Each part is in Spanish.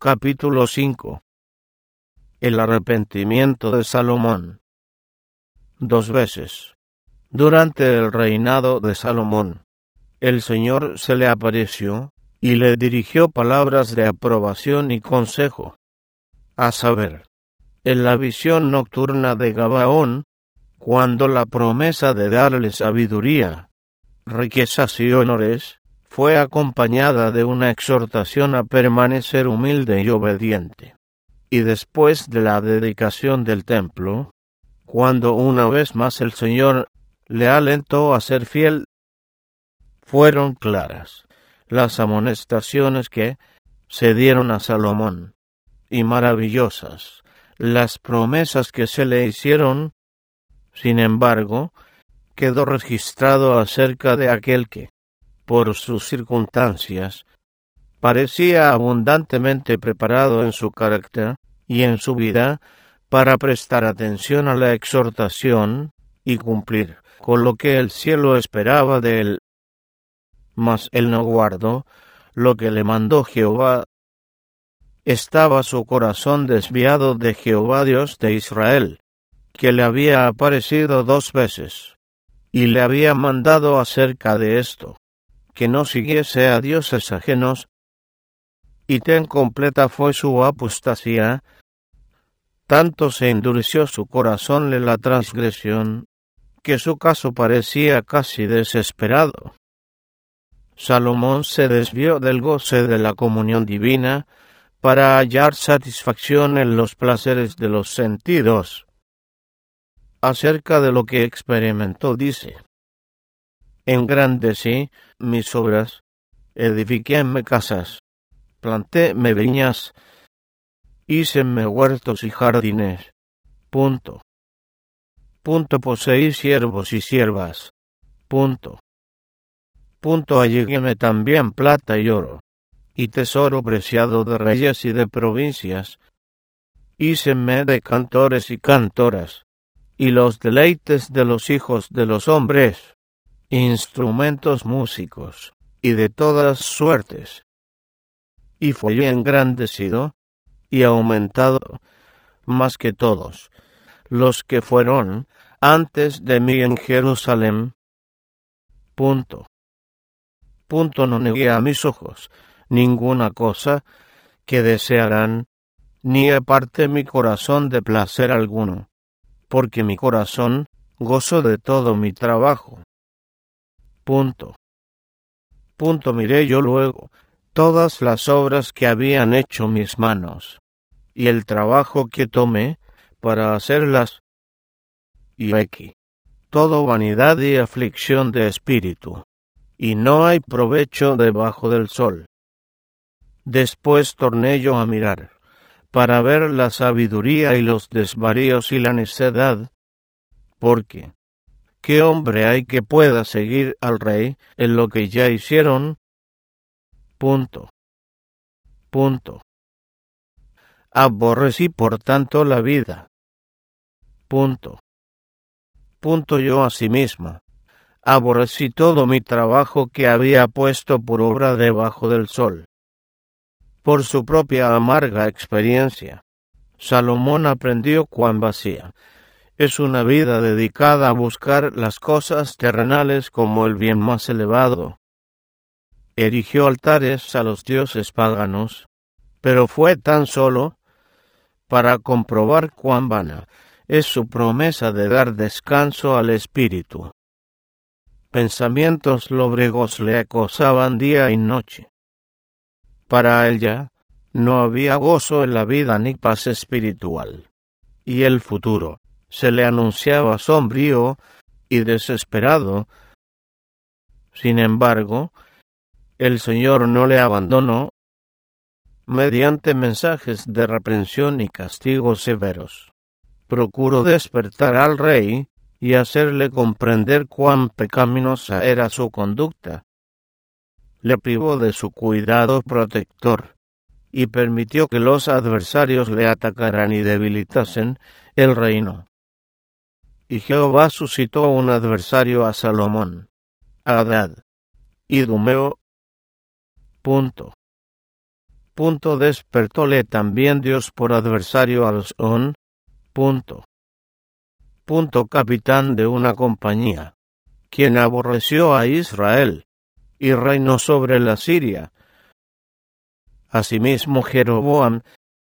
Capítulo 5. El arrepentimiento de Salomón. 2 veces. Durante el reinado de Salomón, el Señor se le apareció y le dirigió palabras de aprobación y consejo. A saber, en la visión nocturna de Gabaón, cuando la promesa de darle sabiduría, riquezas y honores fue acompañada de una exhortación a permanecer humilde y obediente. Y después de la dedicación del templo, cuando una vez más el Señor le alentó a ser fiel, fueron claras las amonestaciones que se dieron a Salomón, y maravillosas las promesas que se le hicieron. Sin embargo, quedó registrado acerca de aquel que, por sus circunstancias, parecía abundantemente preparado en su carácter y en su vida para prestar atención a la exhortación y cumplir con lo que el cielo esperaba de él. Mas él no guardó lo que le mandó Jehová. Estaba su corazón desviado de Jehová Dios de Israel, que le había aparecido 2 veces, y le había mandado acerca de esto, que no siguiese a dioses ajenos, y tan completa fue su apostasía, tanto se endureció su corazón en la transgresión, que su caso parecía casi desesperado. Salomón se desvió del goce de la comunión divina para hallar satisfacción en los placeres de los sentidos. Acerca de lo que experimentó dice: engrandecí mis obras, edifiquéme casas, plantéme viñas, híceme huertos y jardines. Poseí siervos y siervas. Alleguéme también plata y oro, y tesoro preciado de reyes y de provincias. Híceme de cantores y cantoras, y los deleites de los hijos de los hombres, instrumentos músicos, y de todas suertes. Y fui engrandecido y aumentado más que todos los que fueron antes de mí en Jerusalén. No negué a mis ojos ninguna cosa que desearán, ni aparté mi corazón de placer alguno, porque mi corazón gozó de todo mi trabajo. Miré yo luego todas las obras que habían hecho mis manos, y el trabajo que tomé para hacerlas, y aquí, todo vanidad y aflicción de espíritu, y no hay provecho debajo del sol. Después torné yo a mirar, para ver la sabiduría y los desvaríos y la necedad, porque ¿qué hombre hay que pueda seguir al rey en lo que ya hicieron? Aborrecí por tanto la vida. Yo asimismo aborrecí todo mi trabajo que había puesto por obra debajo del sol. Por su propia amarga experiencia, Salomón aprendió cuán vacía es una vida dedicada a buscar las cosas terrenales como el bien más elevado. Erigió altares a los dioses paganos, pero fue tan solo para comprobar cuán vana es su promesa de dar descanso al espíritu. Pensamientos lóbregos le acosaban día y noche. Para ella no había gozo en la vida ni paz espiritual, y el futuro se le anunciaba sombrío y desesperado. Sin embargo, el Señor no le abandonó mediante mensajes de reprensión y castigos severos. Procuró despertar al rey y hacerle comprender cuán pecaminosa era su conducta. Le privó de su cuidado protector y permitió que los adversarios le atacaran y debilitasen el reino. Y Jehová suscitó un adversario a Salomón, Hadad, Idumeo. Despertóle también Dios por adversario a los On. Capitán de una compañía, quien aborreció a Israel, y reinó sobre la Siria. Asimismo Jeroboam.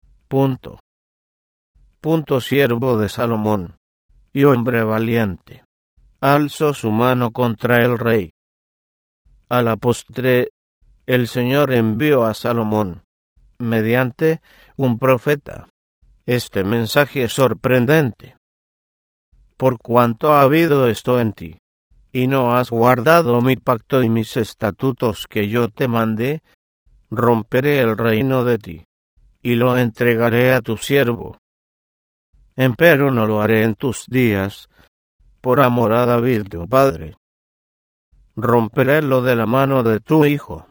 Siervo de Salomón, y hombre valiente, alzó su mano contra el rey. A la postre, el Señor envió a Salomón, mediante un profeta, este mensaje sorprendente: por cuanto ha habido esto en ti, y no has guardado mi pacto y mis estatutos que yo te mandé, romperé el reino de ti, y lo entregaré a tu siervo. Empero no lo haré en tus días, por amor a David tu padre. Romperé lo de la mano de tu hijo.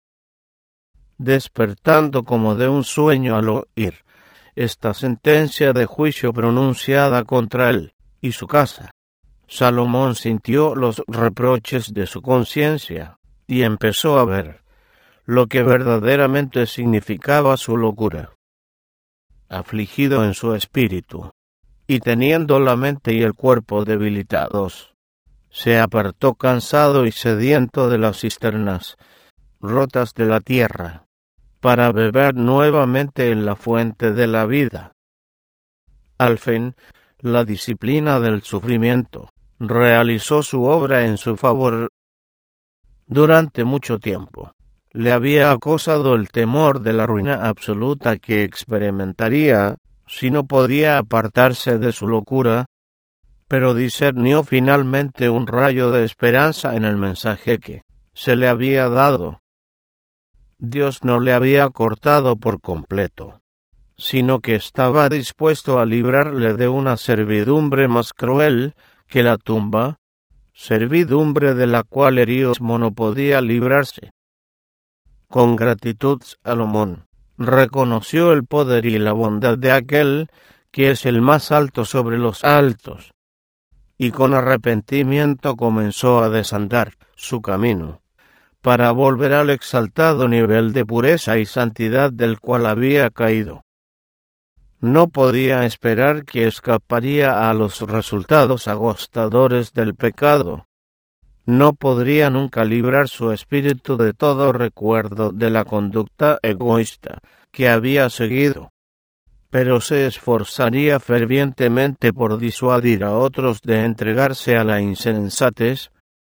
Despertando como de un sueño al oír esta sentencia de juicio pronunciada contra él y su casa, Salomón sintió los reproches de su conciencia, y empezó a ver lo que verdaderamente significaba su locura. Afligido en su espíritu, y teniendo la mente y el cuerpo debilitados, se apartó cansado y sediento de las cisternas rotas de la tierra, para beber nuevamente en la fuente de la vida. Al fin, la disciplina del sufrimiento realizó su obra en su favor. Durante mucho tiempo le había acosado el temor de la ruina absoluta que experimentaría si no podía apartarse de su locura, pero discernió finalmente un rayo de esperanza en el mensaje que se le había dado. Dios no le había cortado por completo, sino que estaba dispuesto a librarle de una servidumbre más cruel que la tumba, servidumbre de la cual Erismo no podía librarse. Con gratitud Salomón reconoció el poder y la bondad de aquel que es el más alto sobre los altos, y con arrepentimiento comenzó a desandar su camino, para volver al exaltado nivel de pureza y santidad del cual había caído. No podía esperar que escaparía a los resultados agostadores del pecado. No podría nunca librar su espíritu de todo recuerdo de la conducta egoísta que había seguido, pero se esforzaría fervientemente por disuadir a otros de entregarse a la insensatez.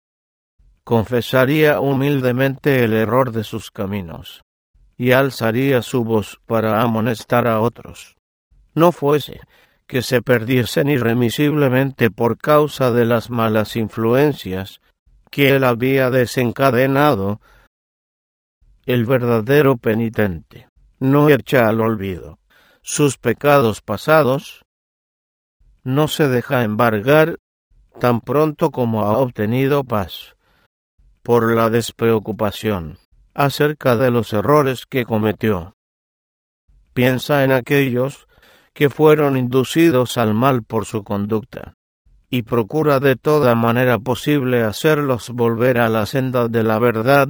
Confesaría humildemente el error de sus caminos, y alzaría su voz para amonestar a otros. No fuese que se perdiesen irremisiblemente por causa de las malas influencias que él había desencadenado. El verdadero penitente no echa al olvido sus pecados pasados, no se deja embargar tan pronto como ha obtenido paz por la despreocupación acerca de los errores que cometió. Piensa en aquellos que fueron inducidos al mal por su conducta, y procura de toda manera posible hacerlos volver a la senda de la verdad,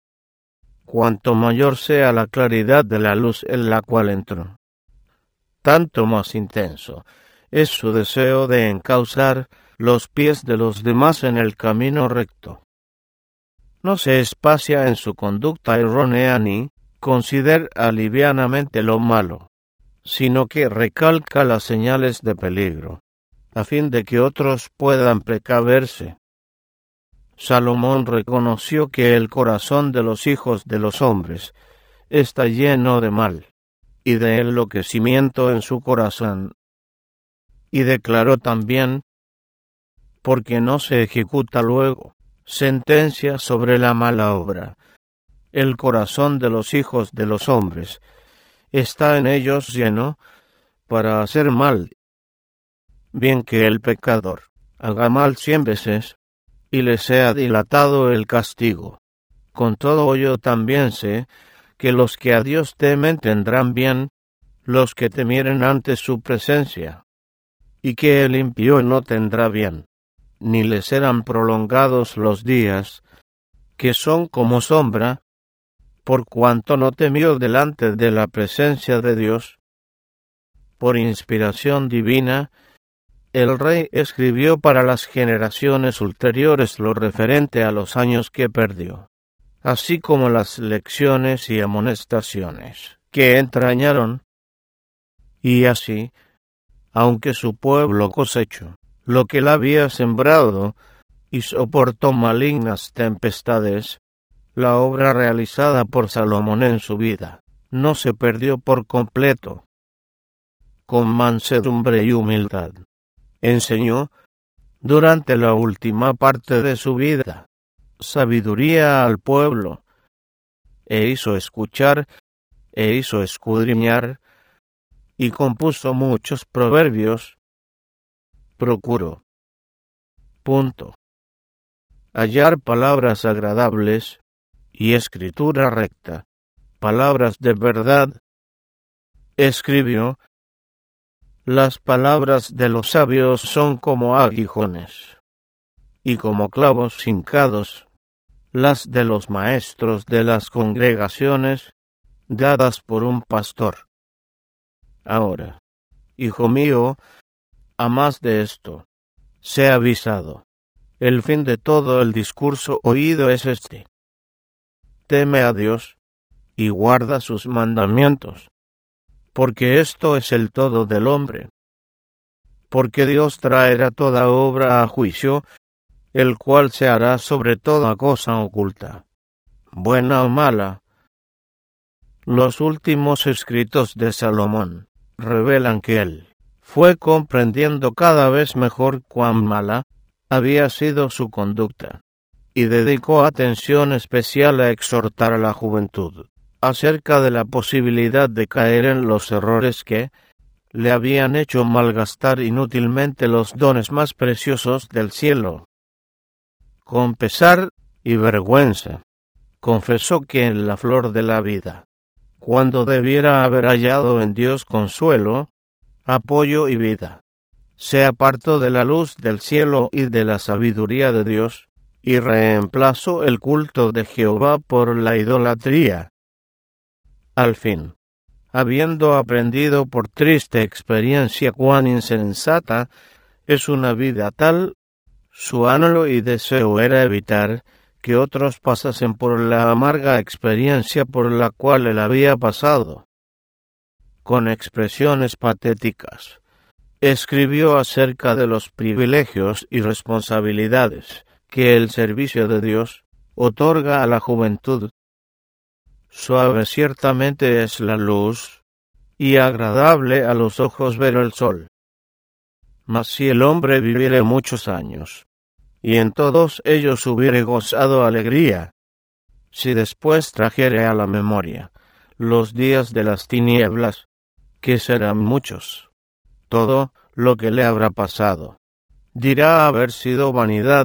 cuanto mayor sea la claridad de la luz en la cual entró. Tanto más intenso es su deseo de encauzar los pies de los demás en el camino recto. No se espacia en su conducta errónea ni considera livianamente lo malo, sino que recalca las señales de peligro, a fin de que otros puedan precaverse. Salomón reconoció que el corazón de los hijos de los hombres está lleno de mal, y de enloquecimiento en su corazón. Y declaró también: porque no se ejecuta luego sentencia sobre la mala obra. El corazón de los hijos de los hombres está en ellos lleno para hacer mal. Bien que el pecador haga mal 100 veces, y le sea dilatado el castigo. Con todo yo también sé que los que a Dios temen tendrán bien, los que temieren ante su presencia, y que el impío no tendrá bien, ni le serán prolongados los días, que son como sombra, por cuanto no temió delante de la presencia de Dios. Por inspiración divina, el rey escribió para las generaciones ulteriores lo referente a los años que perdió, así como las lecciones y amonestaciones que entrañaron. Y así, aunque su pueblo cosechó lo que él había sembrado y soportó malignas tempestades, la obra realizada por Salomón en su vida no se perdió por completo. Con mansedumbre y humildad enseñó, durante la última parte de su vida, sabiduría al pueblo, e hizo escuchar, e hizo escudriñar, y compuso muchos proverbios. Procuró. Hallar palabras agradables y escritura recta, palabras de verdad. Escribió: las palabras de los sabios son como aguijones, y como clavos hincados, las de los maestros de las congregaciones, dadas por un pastor. Ahora, hijo mío, a más de esto, sé avisado. El fin de todo el discurso oído es este: teme a Dios, y guarda sus mandamientos, porque esto es el todo del hombre. Porque Dios traerá toda obra a juicio, el cual se hará sobre toda cosa oculta, buena o mala. Los últimos escritos de Salomón revelan que él fue comprendiendo cada vez mejor cuán mala había sido su conducta, y dedicó atención especial a exhortar a la juventud acerca de la posibilidad de caer en los errores que le habían hecho malgastar inútilmente los dones más preciosos del cielo. Con pesar y vergüenza, confesó que en la flor de la vida, cuando debiera haber hallado en Dios consuelo, apoyo y vida, se apartó de la luz del cielo y de la sabiduría de Dios, y reemplazó el culto de Jehová por la idolatría. Al fin, habiendo aprendido por triste experiencia cuán insensata es una vida tal, su anhelo y deseo era evitar que otros pasasen por la amarga experiencia por la cual él había pasado. Con expresiones patéticas, escribió acerca de los privilegios y responsabilidades que el servicio de Dios otorga a la juventud. Suave ciertamente es la luz, y agradable a los ojos ver el sol. Mas si el hombre viviere muchos años, y en todos ellos hubiere gozado alegría, si después trajere a la memoria los días de las tinieblas, que serán muchos, todo lo que le habrá pasado dirá haber sido vanidad.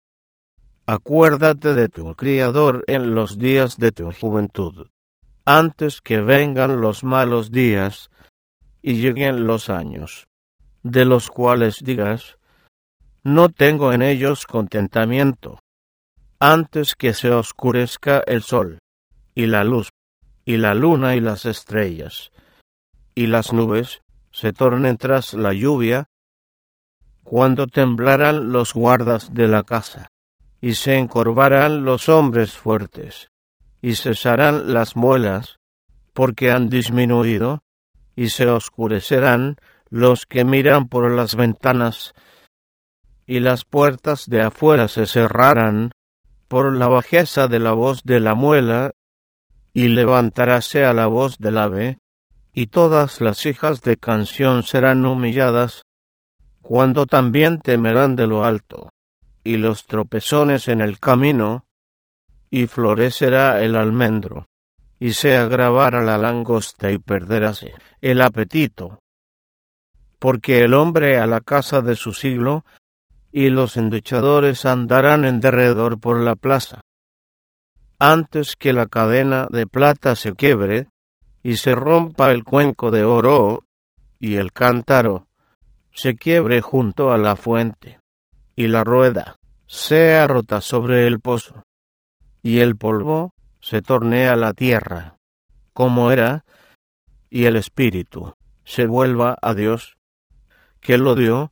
Acuérdate de tu Criador en los días de tu juventud, antes que vengan los malos días y lleguen los años, de los cuales digas: no tengo en ellos contentamiento, antes que se oscurezca el sol, y la luz, y la luna y las estrellas, y las nubes se tornen tras la lluvia, cuando temblarán los guardas de la casa, y se encorvarán los hombres fuertes, y cesarán las muelas, porque han disminuido, y se oscurecerán los que miran por las ventanas, y las puertas de afuera se cerrarán por la bajeza de la voz de la muela, y levantaráse a la voz del ave, y todas las hijas de canción serán humilladas, cuando también temerán de lo alto, y los tropezones en el camino, y florecerá el almendro, y se agravará la langosta y perderáse el apetito. Porque el hombre a la casa de su siglo, y los endechadores andarán en derredor por la plaza. Antes que la cadena de plata se quiebre, y se rompa el cuenco de oro, y el cántaro se quiebre junto a la fuente, y la rueda sea rota sobre el pozo, y el polvo se torne a la tierra, como era, y el espíritu se vuelva a Dios, que lo dio.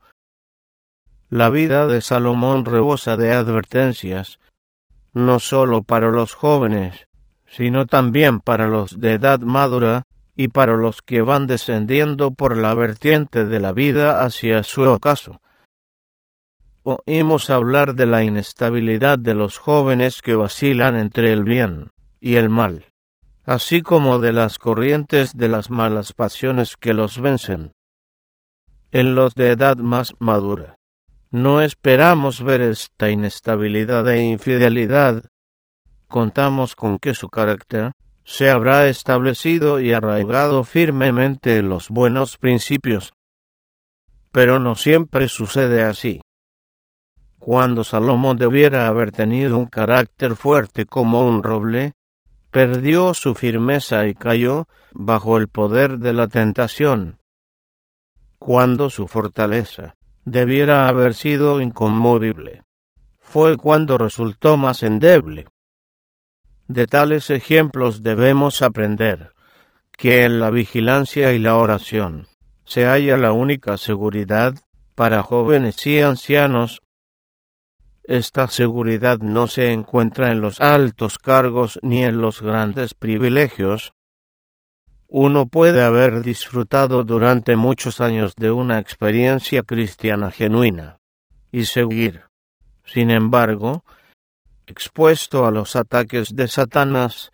La vida de Salomón rebosa de advertencias, no sólo para los jóvenes, sino también para los de edad madura, y para los que van descendiendo por la vertiente de la vida hacia su ocaso. Oímos hablar de la inestabilidad de los jóvenes que vacilan entre el bien y el mal, así como de las corrientes de las malas pasiones que los vencen. En los de edad más madura, no esperamos ver esta inestabilidad e infidelidad. Contamos con que su carácter se habrá establecido y arraigado firmemente en los buenos principios. Pero no siempre sucede así. Cuando Salomón debiera haber tenido un carácter fuerte como un roble, perdió su firmeza y cayó bajo el poder de la tentación. Cuando su fortaleza debiera haber sido inconmovible, fue cuando resultó más endeble. De tales ejemplos debemos aprender que en la vigilancia y la oración se halla la única seguridad para jóvenes y ancianos. Esta seguridad no se encuentra en los altos cargos ni en los grandes privilegios. Uno puede haber disfrutado durante muchos años de una experiencia cristiana genuina y seguir, sin embargo, expuesto a los ataques de Satanás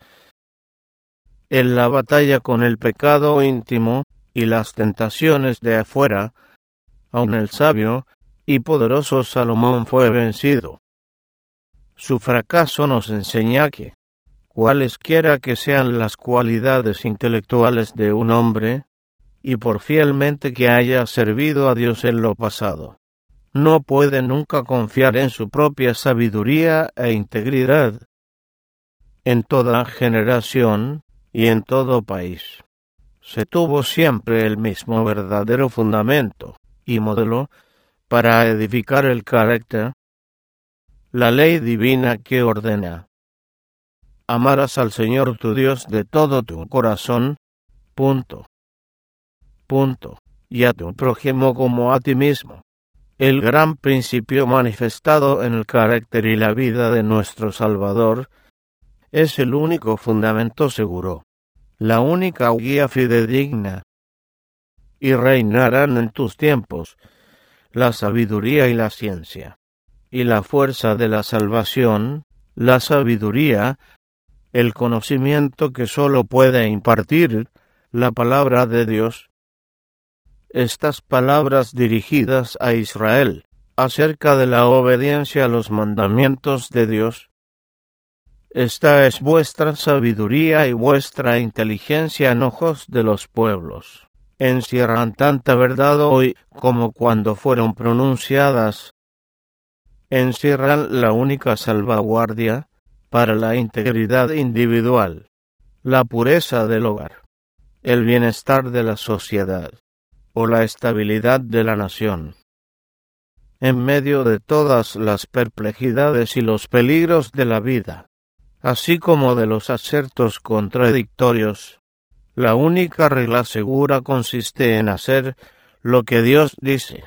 en la batalla con el pecado íntimo y las tentaciones de afuera. Aun el sabio y poderoso Salomón fue vencido. Su fracaso nos enseña que, cualesquiera que sean las cualidades intelectuales de un hombre, y por fielmente que haya servido a Dios en lo pasado, no puede nunca confiar en su propia sabiduría e integridad. En toda generación y en todo país se tuvo siempre el mismo verdadero fundamento y modelo para edificar el carácter, la ley divina que ordena: amarás al Señor tu Dios de todo tu corazón, y a tu prójimo como a ti mismo. El gran principio manifestado en el carácter y la vida de nuestro Salvador es el único fundamento seguro, la única guía fidedigna. Y reinarán en tus tiempos la sabiduría y la ciencia, y la fuerza de la salvación, la sabiduría, el conocimiento que sólo puede impartir la palabra de Dios. Estas palabras dirigidas a Israel acerca de la obediencia a los mandamientos de Dios. Esta es vuestra sabiduría y vuestra inteligencia en ojos de los pueblos. Encierran tanta verdad hoy como cuando fueron pronunciadas. Encierran la única salvaguardia para la integridad individual, la pureza del hogar, el bienestar de la sociedad o la estabilidad de la nación. En medio de todas las perplejidades y los peligros de la vida, así como de los acertos contradictorios, la única regla segura consiste en hacer lo que Dios dice.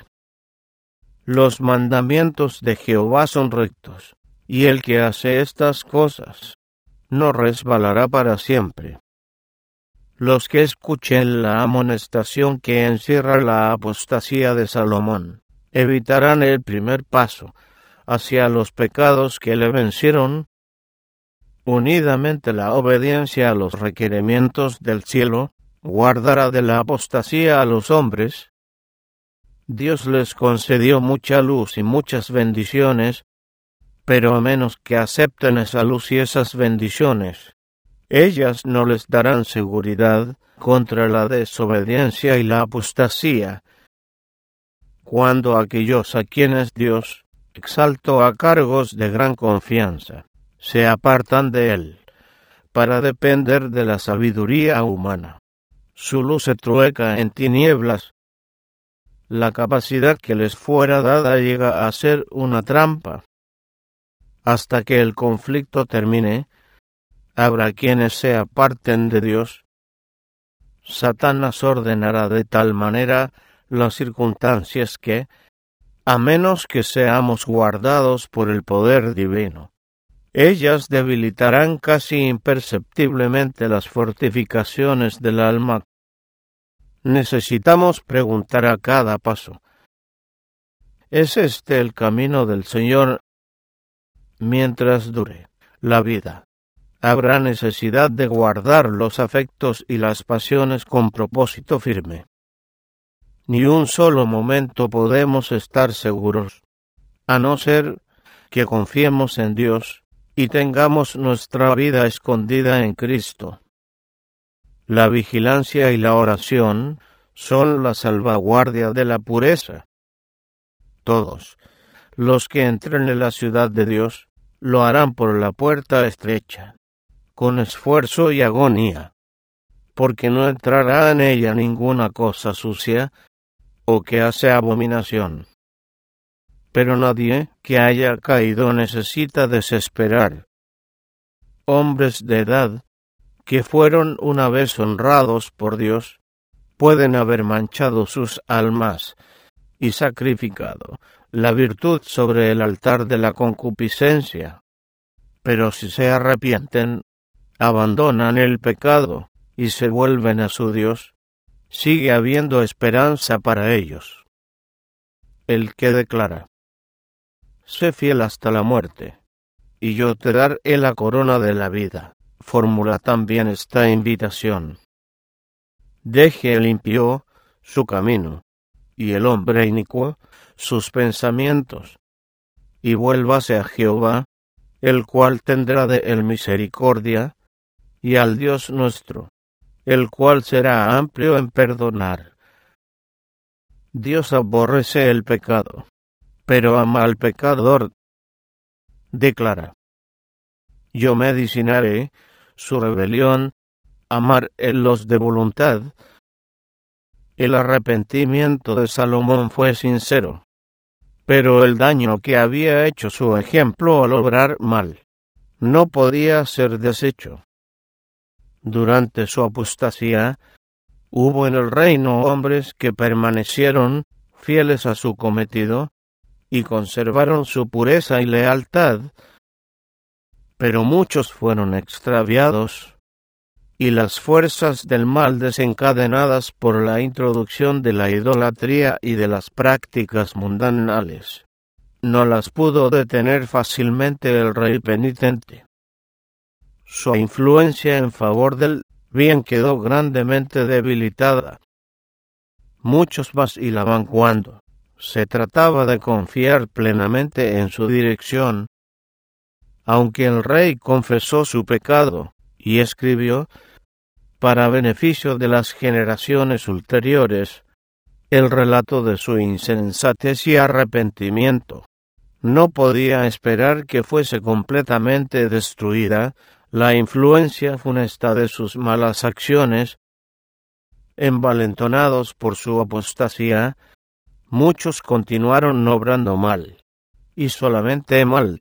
Los mandamientos de Jehová son rectos, y el que hace estas cosas no resbalará para siempre. Los que escuchen la amonestación que encierra la apostasía de Salomón evitarán el primer paso hacia los pecados que le vencieron. Unidamente la obediencia a los requerimientos del cielo guardará de la apostasía a los hombres. Dios les concedió mucha luz y muchas bendiciones, pero a menos que acepten esa luz y esas bendiciones, ellas no les darán seguridad contra la desobediencia y la apostasía. Cuando aquellos a quienes Dios exaltó a cargos de gran confianza se apartan de él para depender de la sabiduría humana, su luz se trueca en tinieblas. La capacidad que les fuera dada llega a ser una trampa. Hasta que el conflicto termine, Habrá quienes se aparten de Dios. Satanás ordenará de tal manera las circunstancias que, a menos que seamos guardados por el poder divino, ellas debilitarán casi imperceptiblemente las fortificaciones del alma. Necesitamos preguntar a cada paso: ¿es este el camino del Señor mientras dure la vida? Habrá necesidad de guardar los afectos y las pasiones con propósito firme. Ni un solo momento podemos estar seguros, a no ser que confiemos en Dios y tengamos nuestra vida escondida en Cristo. La vigilancia y la oración son la salvaguardia de la pureza. Todos los que entren en la ciudad de Dios lo harán por la puerta estrecha, con esfuerzo y agonía, porque no entrará en ella ninguna cosa sucia o que hace abominación. Pero nadie que haya caído necesita desesperar. Hombres de edad que fueron una vez honrados por Dios pueden haber manchado sus almas y sacrificado la virtud sobre el altar de la concupiscencia. Pero si se arrepienten, abandonan el pecado y se vuelven a su Dios, sigue habiendo esperanza para ellos. El que declara: sé fiel hasta la muerte, y yo te daré la corona de la vida, formula también esta invitación. Deje el impío su camino, y el hombre inicuo sus pensamientos, y vuélvase a Jehová, el cual tendrá de él misericordia, y al Dios nuestro, el cual será amplio en perdonar. Dios aborrece el pecado, pero ama al pecador. Declara: yo medicinaré su rebelión, amar los de voluntad. El arrepentimiento de Salomón fue sincero, pero el daño que había hecho su ejemplo al obrar mal no podía ser deshecho. Durante su apostasía, hubo en el reino hombres que permanecieron fieles a su cometido y conservaron su pureza y lealtad, pero muchos fueron extraviados, y las fuerzas del mal desencadenadas por la introducción de la idolatría y de las prácticas mundanales no las pudo detener fácilmente el rey penitente. Su influencia en favor del bien quedó grandemente debilitada. Muchos vacilaban cuando se trataba de confiar plenamente en su dirección. Aunque el rey confesó su pecado y escribió, para beneficio de las generaciones ulteriores, el relato de su insensatez y arrepentimiento, no podía esperar que fuese completamente destruida la influencia funesta de sus malas acciones. Envalentonados por su apostasía, muchos continuaron obrando mal, y solamente mal,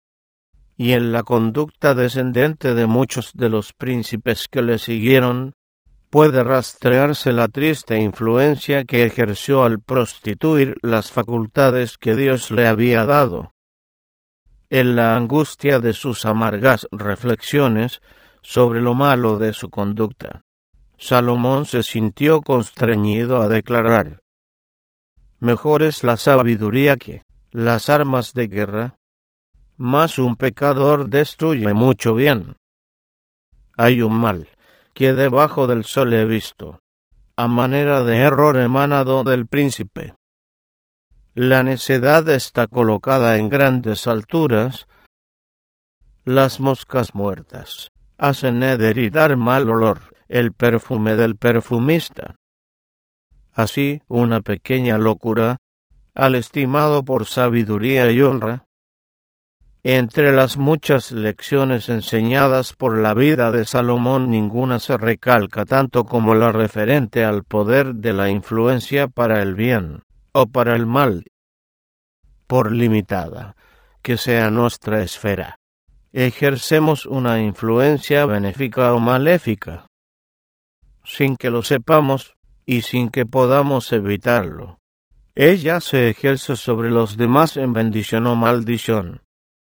y en la conducta descendente de muchos de los príncipes que le siguieron, puede rastrearse la triste influencia que ejerció al prostituir las facultades que Dios le había dado. En la angustia de sus amargas reflexiones sobre lo malo de su conducta, Salomón se sintió constreñido a declarar: mejor es la sabiduría que las armas de guerra, mas un pecador destruye mucho bien. Hay un mal que debajo del sol he visto, a manera de error emanado del príncipe. La necedad está colocada en grandes alturas. Las moscas muertas hacen heredar mal olor el perfume del perfumista. Así, una pequeña locura, al estimado por sabiduría y honra. Entre las muchas lecciones enseñadas por la vida de Salomón, ninguna se recalca tanto como la referente al poder de la influencia para el bien o para el mal, por limitada que sea nuestra esfera. ejercemos una influencia benéfica o maléfica, sin que lo sepamos y sin que podamos evitarlo. Ella se ejerce sobre los demás en bendición o maldición.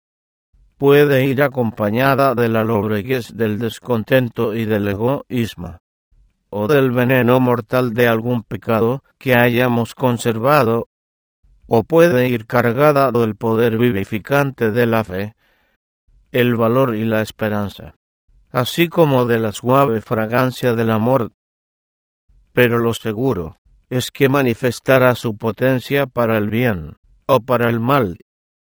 Puede ir acompañada de la lobreguez, del descontento y del egoísmo, o del veneno mortal de algún pecado que hayamos conservado, o puede ir cargada del poder vivificante de la fe, el valor y la esperanza, así como de la suave fragancia del amor. Pero lo seguro es que manifestará su potencia para el bien o para el mal.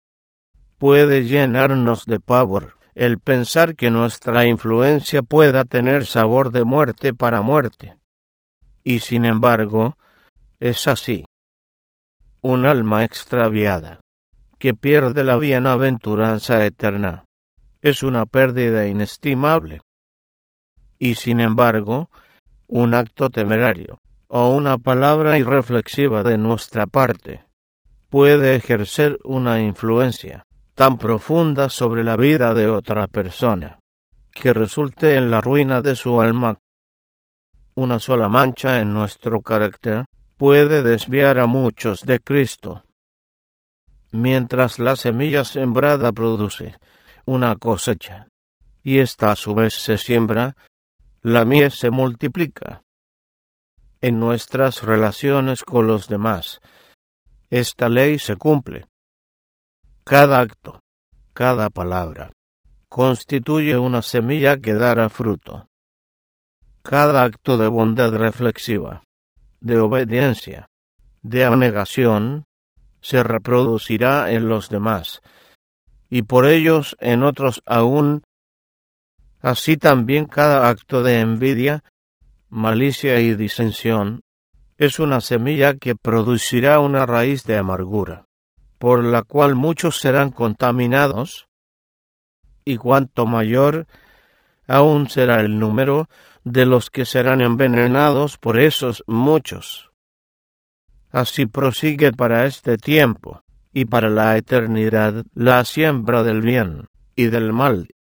Puede llenarnos de pavor el pensar que nuestra influencia pueda tener sabor de muerte para muerte. Y sin embargo, es así. Un alma extraviada, que pierde la bienaventuranza eterna, es una pérdida inestimable. Y sin embargo, un acto temerario o una palabra irreflexiva de nuestra parte puede ejercer una influencia tan profunda sobre la vida de otra persona que resulte en la ruina de su alma. Una sola mancha en nuestro carácter puede desviar a muchos de Cristo. Mientras la semilla sembrada produce una cosecha, y esta a su vez se siembra, la mies se multiplica. En nuestras relaciones con los demás, esta ley se cumple. Cada acto, cada palabra, constituye una semilla que dará fruto. Cada acto de bondad reflexiva, de obediencia, de abnegación, se reproducirá en los demás, y por ellos en otros aún. Así también cada acto de envidia, malicia y disensión es una semilla que producirá una raíz de amargura, por la cual muchos serán contaminados, y cuanto mayor aún será el número de los que serán envenenados por esos muchos. Así prosigue para este tiempo y para la eternidad la siembra del bien y del mal.